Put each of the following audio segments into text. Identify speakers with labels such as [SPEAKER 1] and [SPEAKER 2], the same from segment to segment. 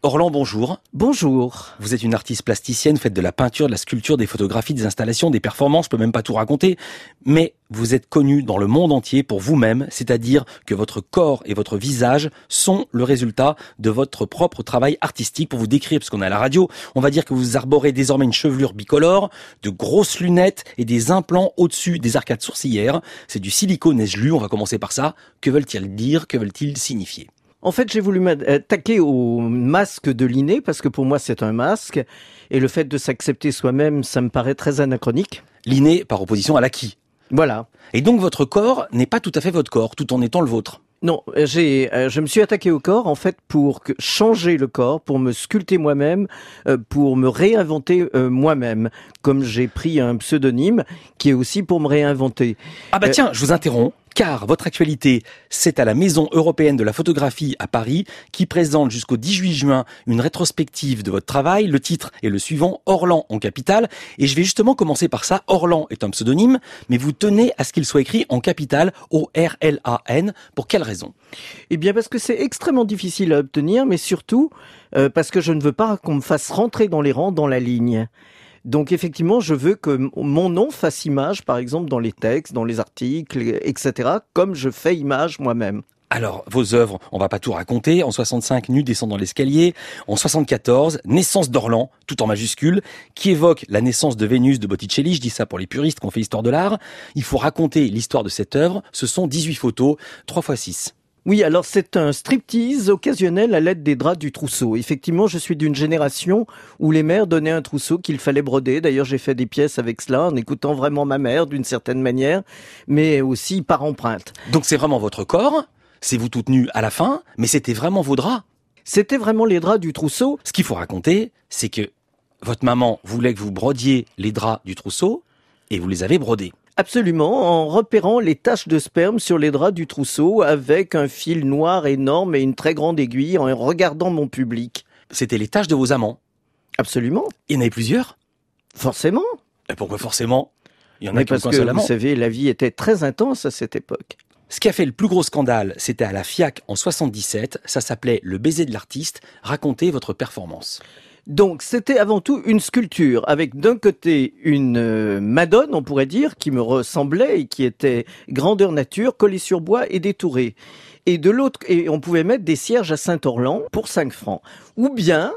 [SPEAKER 1] Orlan, bonjour.
[SPEAKER 2] Bonjour.
[SPEAKER 1] Vous êtes une artiste plasticienne, faites de la peinture, de la sculpture, des photographies, des installations, des performances, je peux même pas tout raconter. Mais vous êtes connue dans le monde entier pour vous-même, c'est-à-dire que votre corps et votre visage sont le résultat de votre propre travail artistique. Pour vous décrire, parce qu'on est à la radio, on va dire que vous arborez désormais une chevelure bicolore, de grosses lunettes et des implants au-dessus des arcades sourcilières. C'est du silicone gelu, on va commencer par ça. Que veulent-ils dire? Que veulent-ils signifier?
[SPEAKER 2] En fait, j'ai voulu m'attaquer au masque de Linné, parce que pour moi, c'est un masque. Et le fait de s'accepter soi-même, ça me paraît très anachronique.
[SPEAKER 1] Linné par opposition à l'acquis.
[SPEAKER 2] Voilà.
[SPEAKER 1] Et donc votre corps n'est pas tout à fait votre corps, tout en étant le vôtre.
[SPEAKER 2] Non, je me suis attaqué au corps, en fait, pour changer le corps, pour me sculpter moi-même, pour me réinventer moi-même. Comme j'ai pris un pseudonyme qui est aussi pour me réinventer.
[SPEAKER 1] Ah bah tiens, je vous interromps. Car votre actualité, c'est à la Maison européenne de la photographie à Paris, qui présente jusqu'au 18 juin une rétrospective de votre travail. Le titre est le suivant, Orlan en capitale. Et je vais justement commencer par ça. Orlan est un pseudonyme, mais vous tenez à ce qu'il soit écrit en capitale, O-R-L-A-N. Pour quelle raison?
[SPEAKER 2] Eh bien, parce que c'est extrêmement difficile à obtenir, mais surtout parce que je ne veux pas qu'on me fasse rentrer dans les rangs, dans la ligne. Donc effectivement, je veux que mon nom fasse image, par exemple, dans les textes, dans les articles, etc., comme je fais image moi-même.
[SPEAKER 1] Alors, vos œuvres, on va pas tout raconter. En 65, Nu descendant l'escalier. En 74, Naissance d'Orlan, tout en majuscule, qui évoque la naissance de Vénus de Botticelli. Je dis ça pour les puristes qui ont fait histoire de l'art. Il faut raconter l'histoire de cette œuvre. Ce sont 18 photos, 3x6.
[SPEAKER 2] Oui, alors c'est un striptease occasionnel à l'aide des draps du trousseau. Effectivement, je suis d'une génération où les mères donnaient un trousseau qu'il fallait broder. D'ailleurs, j'ai fait des pièces avec cela, en écoutant vraiment ma mère d'une certaine manière, mais aussi par empreinte.
[SPEAKER 1] Donc c'est vraiment votre corps, c'est vous toute nue à la fin, mais c'était vraiment vos draps.
[SPEAKER 2] C'était vraiment les draps du trousseau.
[SPEAKER 1] Ce qu'il faut raconter, c'est que votre maman voulait que vous brodiez les draps du trousseau, et vous les avez brodés.
[SPEAKER 2] Absolument, en repérant les taches de sperme sur les draps du trousseau avec un fil noir énorme et une très grande aiguille en regardant mon public.
[SPEAKER 1] C'était les taches de vos amants.
[SPEAKER 2] Absolument.
[SPEAKER 1] Il y en avait plusieurs?
[SPEAKER 2] Forcément.
[SPEAKER 1] Et pourquoi forcément? Il y en a
[SPEAKER 2] Mais
[SPEAKER 1] qui ont
[SPEAKER 2] parce
[SPEAKER 1] qu'un
[SPEAKER 2] que,
[SPEAKER 1] seul
[SPEAKER 2] vous
[SPEAKER 1] amant.
[SPEAKER 2] savez, la vie était très intense à cette époque.
[SPEAKER 1] Ce qui a fait le plus gros scandale, c'était à la FIAC en 77. Ça s'appelait Le baiser de l'artiste. Racontez votre performance.
[SPEAKER 2] Donc, c'était avant tout une sculpture avec d'un côté une Madone, on pourrait dire, qui me ressemblait et qui était grandeur nature, collée sur bois et détourée. Et de l'autre, et on pouvait mettre des cierges à Saint-Orlan pour 5 francs. Ou bien,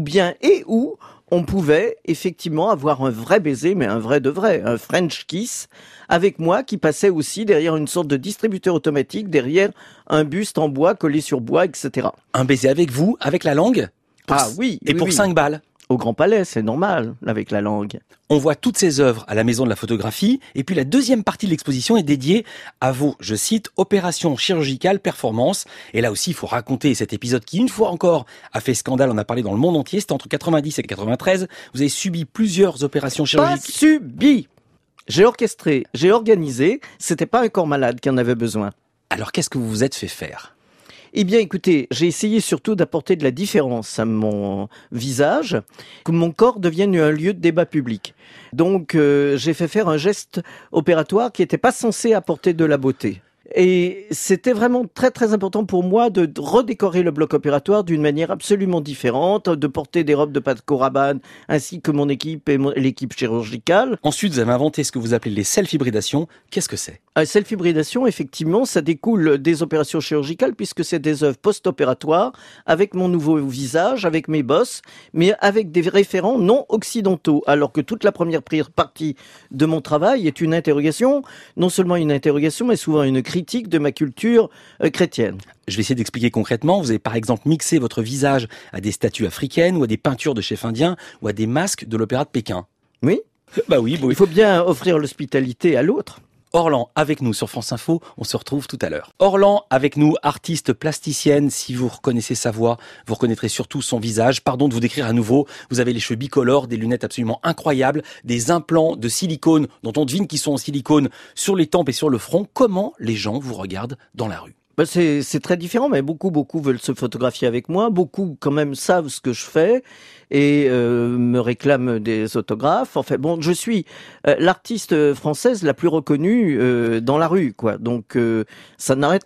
[SPEAKER 2] on pouvait effectivement avoir un vrai baiser, mais un vrai de vrai, un French kiss, avec moi qui passait aussi derrière une sorte de distributeur automatique, derrière un buste en bois collé sur bois, etc.
[SPEAKER 1] Un baiser avec vous, avec la langue?
[SPEAKER 2] Oui.
[SPEAKER 1] Et pour 5 balles.
[SPEAKER 2] Au Grand Palais, c'est normal, avec la langue.
[SPEAKER 1] On voit toutes ces œuvres à la Maison de la Photographie. Et puis la deuxième partie de l'exposition est dédiée à vos, je cite, opérations chirurgicales performance. Et là aussi, il faut raconter cet épisode qui, une fois encore, a fait scandale. On a parlé dans le monde entier. C'était entre 90 et 93. Vous avez subi plusieurs opérations chirurgicales.
[SPEAKER 2] Pas subi. J'ai orchestré, j'ai organisé. C'était pas un corps malade qui en avait besoin.
[SPEAKER 1] Alors qu'est-ce que vous vous êtes fait faire?
[SPEAKER 2] Eh bien, écoutez, j'ai essayé surtout d'apporter de la différence à mon visage, que mon corps devienne un lieu de débat public. Donc, j'ai fait faire un geste opératoire qui n'était pas censé apporter de la beauté. Et c'était vraiment très très important pour moi de redécorer le bloc opératoire d'une manière absolument différente, de porter des robes de Paco Rabanne ainsi que mon équipe et l'équipe chirurgicale.
[SPEAKER 1] Ensuite, vous avez inventé ce que vous appelez les self-hybridations. Qu'est-ce que c'est?
[SPEAKER 2] Self-hybridation, effectivement, ça découle des opérations chirurgicales puisque c'est des œuvres post-opératoires avec mon nouveau visage, avec mes bosses, mais avec des référents non occidentaux. Alors que toute la première partie de mon travail est une interrogation, non seulement une interrogation, mais souvent une critique de ma culture chrétienne.
[SPEAKER 1] Je vais essayer d'expliquer concrètement. Vous avez par exemple mixé votre visage à des statues africaines ou à des peintures de chefs indiens ou à des masques de l'opéra de Pékin.
[SPEAKER 2] Oui.
[SPEAKER 1] Bah oui.
[SPEAKER 2] Il faut bien offrir l'hospitalité à l'autre.
[SPEAKER 1] Orlan avec nous sur France Info, on se retrouve tout à l'heure. Orlan avec nous, artiste plasticienne, si vous reconnaissez sa voix, vous reconnaîtrez surtout son visage. Pardon de vous décrire à nouveau, vous avez les cheveux bicolores, des lunettes absolument incroyables, des implants de silicone dont on devine qu'ils sont en silicone sur les tempes et sur le front. Comment les gens vous regardent dans la rue?
[SPEAKER 2] C'est très différent, mais beaucoup veulent se photographier avec moi. Beaucoup, quand même, savent ce que je fais et me réclament des autographes. Enfin, bon, je suis l'artiste française la plus reconnue dans la rue, quoi. Donc, ça n'arrête pas.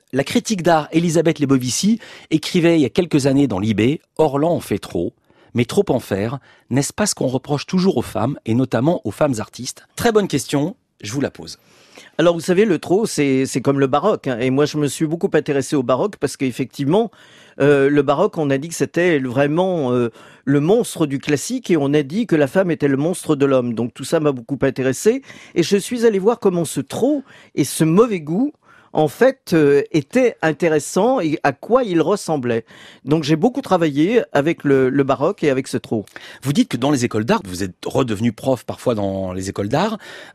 [SPEAKER 1] La critique d'art Elisabeth Lebovici écrivait il y a quelques années dans Libé « Orlan en fait trop ». Mais trop en faire, n'est-ce pas ce qu'on reproche toujours aux femmes, et notamment aux femmes artistes? Très bonne question, je vous la pose.
[SPEAKER 2] Alors vous savez, le trop, c'est comme le baroque, hein. Et moi, je me suis beaucoup intéressé au baroque parce qu'effectivement, le baroque, on a dit que c'était vraiment le monstre du classique et on a dit que la femme était le monstre de l'homme. Donc tout ça m'a beaucoup intéressé et je suis allé voir comment ce trop et ce mauvais goût en fait, était intéressant et à quoi il ressemblait. Donc j'ai beaucoup travaillé avec le baroque et avec ce trop.
[SPEAKER 1] Vous dites que dans les écoles d'art, vous êtes redevenu prof parfois dans les écoles d'art,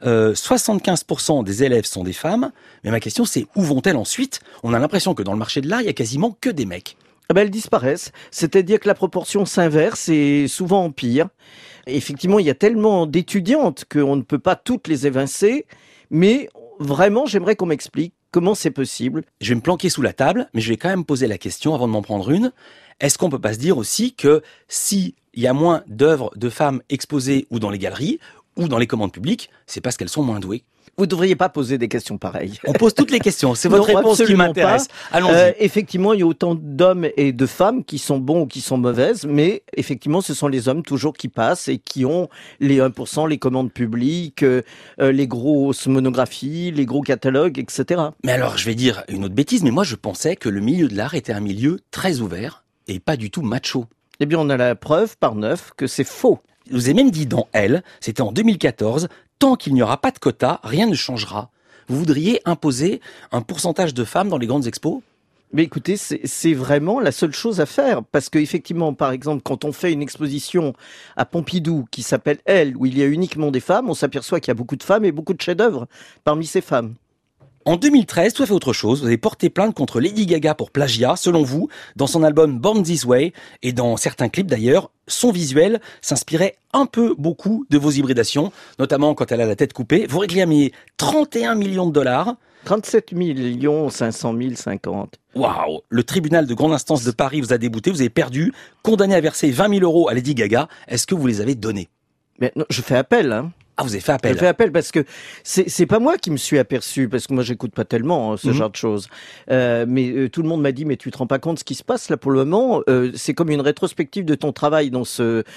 [SPEAKER 1] 75% des élèves sont des femmes, mais ma question c'est où vont-elles ensuite? On a l'impression que dans le marché de l'art, il y a quasiment que des mecs.
[SPEAKER 2] Ah ben, elles disparaissent, c'est-à-dire que la proportion s'inverse et souvent empire. Effectivement, il y a tellement d'étudiantes qu'on ne peut pas toutes les évincer, mais vraiment, j'aimerais qu'on m'explique comment c'est possible.
[SPEAKER 1] Je vais me planquer sous la table, mais je vais quand même poser la question avant de m'en prendre une. Est-ce qu'on peut pas se dire aussi que s'il y a moins d'œuvres de femmes exposées ou dans les galeries ou dans les commandes publiques, c'est parce qu'elles sont moins douées?
[SPEAKER 2] Vous ne devriez pas poser des questions pareilles.
[SPEAKER 1] On pose toutes les questions, c'est votre
[SPEAKER 2] Non,
[SPEAKER 1] réponse qui m'intéresse. Allons-y.
[SPEAKER 2] Effectivement, il y a autant d'hommes et de femmes qui sont bons ou qui sont mauvaises, mais effectivement, ce sont les hommes toujours qui passent et qui ont les 1%, les commandes publiques, les grosses monographies, les gros catalogues, etc.
[SPEAKER 1] Mais alors, je vais dire une autre bêtise, mais moi je pensais que le milieu de l'art était un milieu très ouvert et pas du tout macho.
[SPEAKER 2] Eh bien, on a la preuve par 9 que c'est faux.
[SPEAKER 1] Je vous ai même dit dans Elle, c'était en 2014, tant qu'il n'y aura pas de quota, rien ne changera. Vous voudriez imposer un pourcentage de femmes dans les grandes expos?
[SPEAKER 2] Mais écoutez, c'est vraiment la seule chose à faire. Parce qu'effectivement, par exemple, quand on fait une exposition à Pompidou qui s'appelle Elle, où il y a uniquement des femmes, on s'aperçoit qu'il y a beaucoup de femmes et beaucoup de chefs-d'œuvre parmi ces femmes.
[SPEAKER 1] En 2013, tout à fait autre chose, vous avez porté plainte contre Lady Gaga pour plagiat, selon vous, dans son album Born This Way, et dans certains clips d'ailleurs, son visuel s'inspirait un peu beaucoup de vos hybridations, notamment quand elle a la tête coupée. Vous réclamiez 31 millions de dollars.
[SPEAKER 2] 37 500 050.
[SPEAKER 1] Waouh! Le tribunal de grande instance de Paris vous a débouté, vous avez perdu, condamné à verser 20 000 euros à Lady Gaga. Est-ce que vous les avez donnés?
[SPEAKER 2] Mais non, je fais appel, hein.
[SPEAKER 1] Ah, vous avez fait appel.
[SPEAKER 2] Je fais appel parce que c'est pas moi qui me suis aperçu, parce que moi j'écoute pas tellement ce genre de choses. Mais tout le monde m'a dit, mais tu te rends pas compte ce qui se passe là pour le moment. C'est comme une rétrospective de ton travail dans cet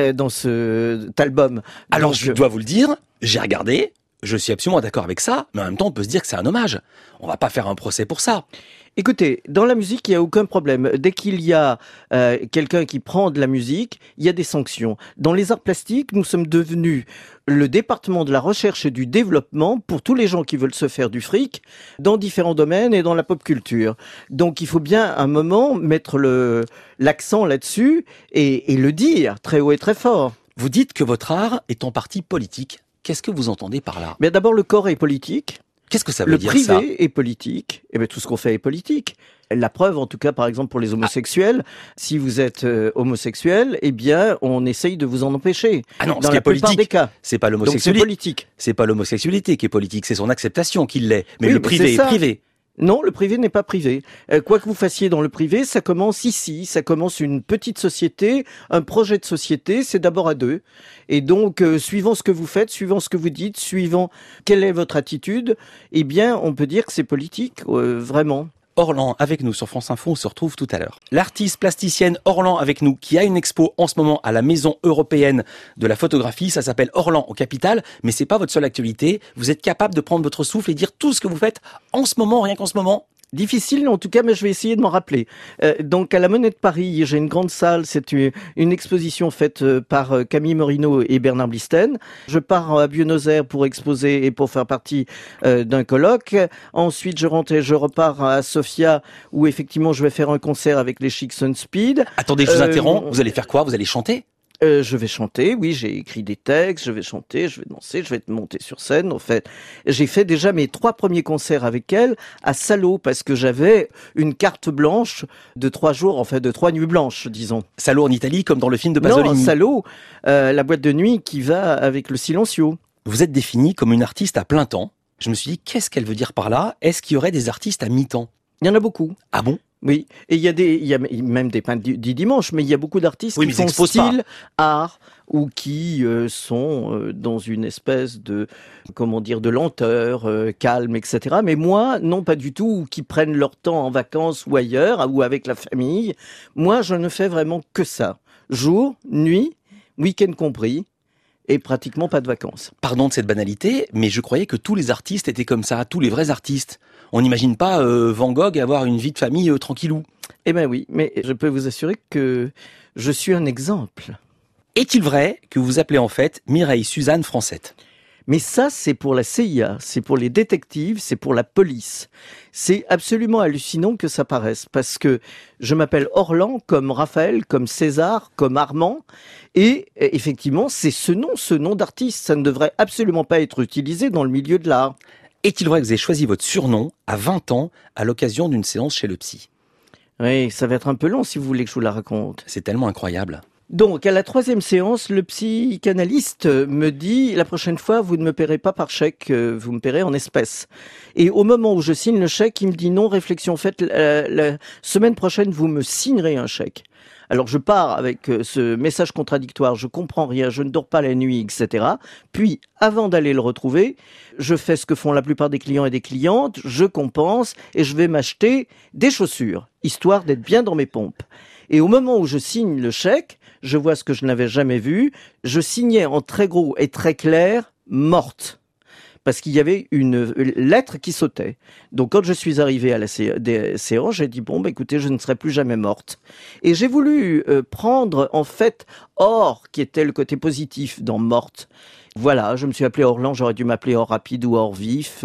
[SPEAKER 2] album.
[SPEAKER 1] Alors
[SPEAKER 2] donc,
[SPEAKER 1] je dois vous le dire, j'ai regardé, je suis absolument d'accord avec ça, mais en même temps on peut se dire que c'est un hommage. On va pas faire un procès pour ça.
[SPEAKER 2] Écoutez, dans la musique, il n'y a aucun problème. Dès qu'il y a quelqu'un qui prend de la musique, il y a des sanctions. Dans les arts plastiques, nous sommes devenus le département de la recherche et du développement pour tous les gens qui veulent se faire du fric dans différents domaines et dans la pop culture. Donc il faut bien à un moment mettre l'accent là-dessus et le dire très haut et très fort.
[SPEAKER 1] Vous dites que votre art est en partie politique. Qu'est-ce que vous entendez par là?
[SPEAKER 2] Mais d'abord, le corps est politique.
[SPEAKER 1] Qu'est-ce que ça veut dire, ça?
[SPEAKER 2] Le privé est politique. Eh bien, tout ce qu'on fait est politique. La preuve, en tout cas, par exemple, pour les homosexuels, si vous êtes homosexuel, eh bien, on essaye de vous en empêcher.
[SPEAKER 1] Ah non,
[SPEAKER 2] dans
[SPEAKER 1] ce qui
[SPEAKER 2] la
[SPEAKER 1] est politique,
[SPEAKER 2] plupart des cas.
[SPEAKER 1] C'est pas
[SPEAKER 2] Donc c'est
[SPEAKER 1] l'homosexualité.
[SPEAKER 2] politique.
[SPEAKER 1] C'est pas l'homosexualité qui est politique, c'est son acceptation qui l'est. Mais
[SPEAKER 2] Oui,
[SPEAKER 1] le
[SPEAKER 2] mais
[SPEAKER 1] privé
[SPEAKER 2] c'est
[SPEAKER 1] est
[SPEAKER 2] ça.
[SPEAKER 1] privé.
[SPEAKER 2] Non, le privé n'est pas privé. Quoi que vous fassiez dans le privé, ça commence ici. Ça commence une petite société, un projet de société. C'est d'abord à deux. Et donc, suivant ce que vous faites, suivant ce que vous dites, suivant quelle est votre attitude, eh bien, on peut dire que c'est politique, vraiment.
[SPEAKER 1] Orlan avec nous sur France Info, on se retrouve tout à l'heure. L'artiste plasticienne Orlan avec nous, qui a une expo en ce moment à la Maison Européenne de la Photographie, ça s'appelle Orlan au Capital, mais c'est pas votre seule actualité. Vous êtes capable de prendre votre souffle et dire tout ce que vous faites en ce moment, rien qu'en ce moment?
[SPEAKER 2] Difficile, en tout cas, mais je vais essayer de m'en rappeler. Donc, à la Monnaie de Paris, j'ai une grande salle. C'est une exposition faite par Camille Morino et Bernard Blisten. Je pars à Buenos Aires pour exposer et pour faire partie d'un colloque. Ensuite, je repars à Sofia, où effectivement, je vais faire un concert avec les Chic Sunspeed.
[SPEAKER 1] Attendez, je vous interromps. Vous allez faire quoi? Vous allez chanter?
[SPEAKER 2] Je vais chanter, oui, j'ai écrit des textes, je vais chanter, je vais danser, je vais monter sur scène. En fait, j'ai fait déjà mes 3 premiers concerts avec elle à Salo parce que j'avais une carte blanche de 3 jours, en fait, de 3 nuits blanches, disons.
[SPEAKER 1] Salo en Italie, comme dans le film de Pasolini.
[SPEAKER 2] Non, Salo, la boîte de nuit qui va avec le Silencio.
[SPEAKER 1] Vous êtes définie comme une artiste à plein temps. Je me suis dit, qu'est-ce qu'elle veut dire par là? Est-ce qu'il y aurait des artistes à mi-temps?
[SPEAKER 2] Il y en a beaucoup.
[SPEAKER 1] Ah bon?
[SPEAKER 2] Oui, et il y a même des peintres du dimanche, mais il y a beaucoup d'artistes
[SPEAKER 1] Oui,
[SPEAKER 2] qui
[SPEAKER 1] mais ils
[SPEAKER 2] font
[SPEAKER 1] exposent pas.
[SPEAKER 2] style art ou qui sont dans une espèce de, comment dire, de lenteur, calme, etc. Mais moi, non, pas du tout, ou qui prennent leur temps en vacances ou ailleurs, ou avec la famille. Moi, je ne fais vraiment que ça. Jour, nuit, week-end compris, et pratiquement pas de vacances.
[SPEAKER 1] Pardon de cette banalité, mais je croyais que tous les artistes étaient comme ça, tous les vrais artistes. On n'imagine pas Van Gogh avoir une vie de famille tranquillou.
[SPEAKER 2] Eh ben oui, mais je peux vous assurer que je suis un exemple.
[SPEAKER 1] Est-il vrai que vous appelez en fait Mireille Suzanne Francette?
[SPEAKER 2] Mais ça, c'est pour la CIA, c'est pour les détectives, c'est pour la police. C'est absolument hallucinant que ça paraisse, parce que je m'appelle Orlan comme Raphaël, comme César, comme Armand, et effectivement, c'est ce nom d'artiste. Ça ne devrait absolument pas être utilisé dans le milieu de l'art.
[SPEAKER 1] Est-il vrai que vous avez choisi votre surnom à 20 ans à l'occasion d'une séance chez le psy?
[SPEAKER 2] Oui, ça va être un peu long si vous voulez que je vous la raconte.
[SPEAKER 1] C'est tellement incroyable.
[SPEAKER 2] Donc, à la 3e séance, le psychanalyste me dit, la prochaine fois, vous ne me paierez pas par chèque, vous me paierez en espèces. Et au moment où je signe le chèque, il me dit non, réflexion faite, la semaine prochaine, vous me signerez un chèque. Alors, je pars avec ce message contradictoire, je comprends rien, je ne dors pas la nuit, etc. Puis, avant d'aller le retrouver, je fais ce que font la plupart des clients et des clientes, je compense et je vais m'acheter des chaussures, histoire d'être bien dans mes pompes. Et au moment où je signe le chèque, je vois ce que je n'avais jamais vu. Je signais en très gros et très clair « morte ». Parce qu'il y avait une lettre qui sautait. Donc quand je suis arrivé à la séance, j'ai dit bon, écoutez, je ne serai plus jamais morte. Et j'ai voulu prendre en fait or, qui était le côté positif dans morte. Voilà, je me suis appelé Orlan, j'aurais dû m'appeler Or rapide ou Or vif.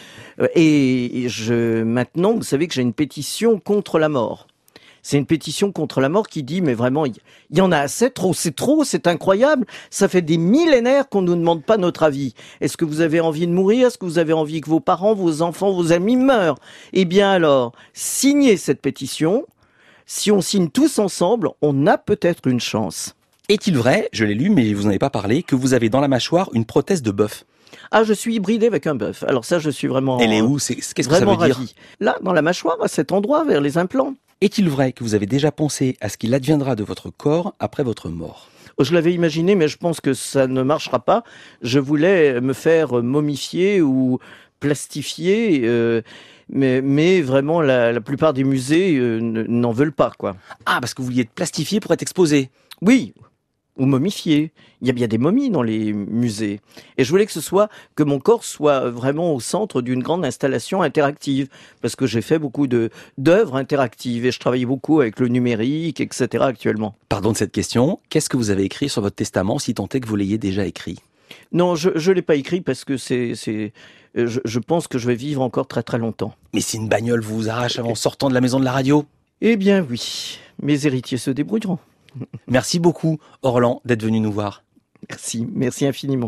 [SPEAKER 2] Maintenant, vous savez que j'ai une pétition contre la mort. C'est une pétition contre la mort qui dit, mais vraiment, il y en a assez, trop, c'est incroyable. Ça fait des millénaires qu'on nous demande pas notre avis. Est-ce que vous avez envie de mourir? Est-ce que vous avez envie que vos parents, vos enfants, vos amis meurent? Eh bien alors, signez cette pétition. Si on signe tous ensemble, on a peut-être une chance.
[SPEAKER 1] Est-il vrai, je l'ai lu mais vous n'en avez pas parlé, que vous avez dans la mâchoire une prothèse de bœuf?
[SPEAKER 2] Ah, je suis hybridé avec un bœuf. Alors ça, je suis vraiment...
[SPEAKER 1] Elle est où? Qu'est-ce que ça
[SPEAKER 2] vraiment
[SPEAKER 1] veut dire?
[SPEAKER 2] ravi. Là, dans la mâchoire, à cet endroit, vers les implants.
[SPEAKER 1] Est-il vrai que vous avez déjà pensé à ce qu'il adviendra de votre corps après votre mort?
[SPEAKER 2] Je l'avais imaginé, mais je pense que ça ne marchera pas. Je voulais me faire momifier ou plastifier, mais vraiment la plupart des musées n'en veulent pas, quoi.
[SPEAKER 1] Ah, parce que vous vouliez être plastifié pour être exposé.
[SPEAKER 2] Oui, ou momifié. Il y a bien des momies dans les musées. Et je voulais que mon corps soit vraiment au centre d'une grande installation interactive. Parce que j'ai fait beaucoup d'œuvres interactives et je travaille beaucoup avec le numérique, etc. actuellement.
[SPEAKER 1] Pardon de cette question. Qu'est-ce que vous avez écrit sur votre testament, si tant est que vous l'ayez déjà écrit?
[SPEAKER 2] Non, je l'ai pas écrit parce que je pense que je vais vivre encore très très longtemps.
[SPEAKER 1] Mais si une bagnole vous arrache en sortant de la maison de la radio?
[SPEAKER 2] Eh bien oui, mes héritiers se débrouilleront.
[SPEAKER 1] Merci beaucoup, Orlan, d'être venu nous voir.
[SPEAKER 2] Merci infiniment.